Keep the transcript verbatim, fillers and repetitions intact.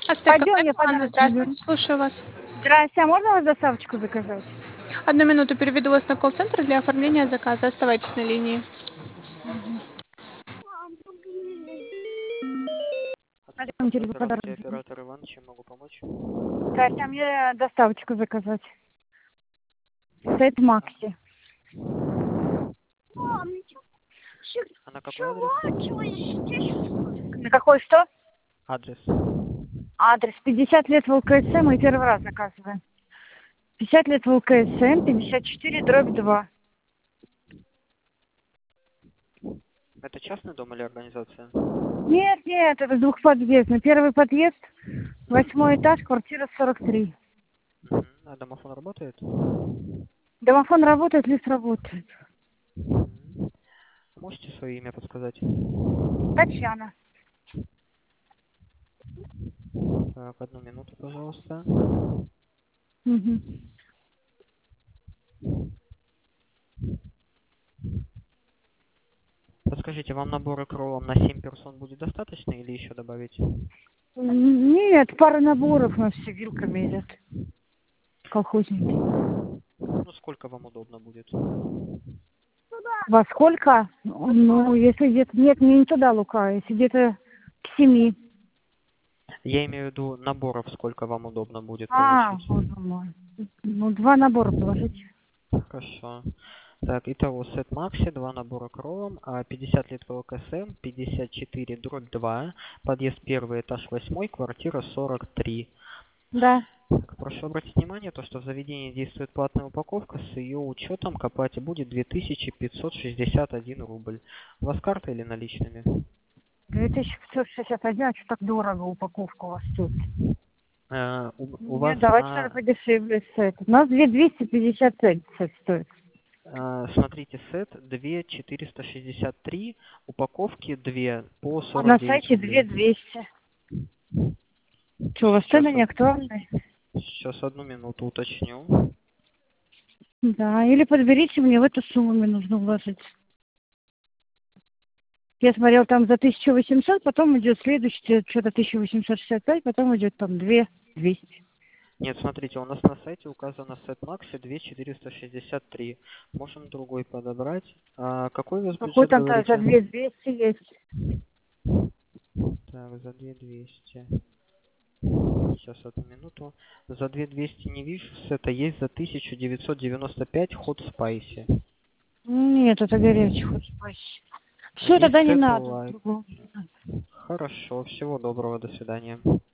Здравствуйте, Пойдем, какая я Анна? подарок заберу. Здравствуйте, слушаю вас. Здрасте, а можно у вас доставочку заказать? Одну минуту, переведу вас на колл-центр для оформления заказа. Оставайтесь на линии. Угу. Пойдемте, подарок Здравствуйте, заберу. оператор Иван, чем могу помочь? Здрасте, а мне доставочку заказать. Сет Макси. А на какой адрес? На какой что? Адрес. Адрес. пятьдесят лет в ЛКСМ, мы первый раз заказываем. пятьдесят лет в ЛКСМ, пятьдесят четыре, дробь два. Это частный дом или организация? Нет, нет, это двухподъездный. Первый подъезд, восьмой этаж, квартира сорок три. Угу. А домофон работает? Домофон работает, лифт работает. Угу. Можете свое имя подсказать? Татьяна. Так, одну минуту, пожалуйста. Угу. Подскажите, вам набора кролом на семь персон будет достаточно или еще добавить? Нет, пара наборов у нас все вилками идет. Колхозники. Ну, сколько вам удобно будет? Во сколько? Ну, если где-то... Нет, мне не туда лука, если где-то к семи. Я имею в виду наборов, сколько вам удобно будет А, получить. боже мой. Ну, два набора положите. Хорошо. Так, итого сет Макси, два набора кролом, пятьдесят лет в ЛКСМ, пятьдесят четыре дробь два, подъезд первый, этаж восьмой, квартира сорок три. Да. Так, прошу обратить внимание, то, что в заведении действует платная упаковка, с ее учетом к оплате будет две тысячи пятьсот шестьдесят один рубль. У вас карта или наличными? две тысячи пятьсот шестьдесят один, а что так дорого упаковка у вас тут? Э, у, у вас Нет, давайте на... что-то подешевле сет. У нас две двести пятьдесят сет стоит. э, смотрите, сет две четыреста шестьдесят три, упаковки две по А сорок на девять сайте две рублей. двести. Что, у вас Сейчас, цены не актуальны? сейчас одну минуту уточню. Да, или подберите мне, в эту сумму мне нужно вложить. Я смотрел там за тысячу восемьсот, потом идет следующий, что-то тысяча восемьсот шестьдесят пять, потом идет там две двести. Нет, смотрите, у нас на сайте указано сет Макси две четыреста шестьдесят три. Можем другой подобрать. А какой у вас Какой бюджет, там-то за говорите? две двести есть? Так, за две двести. Сейчас, одну минуту. За две двести не вижу, сета есть за тысяча девятьсот девяносто пять хот спайси. Нет, это горячий хоть спайси. А Все, есть тогда не сета надо. лайт. Другого. Хорошо, всего доброго, до свидания.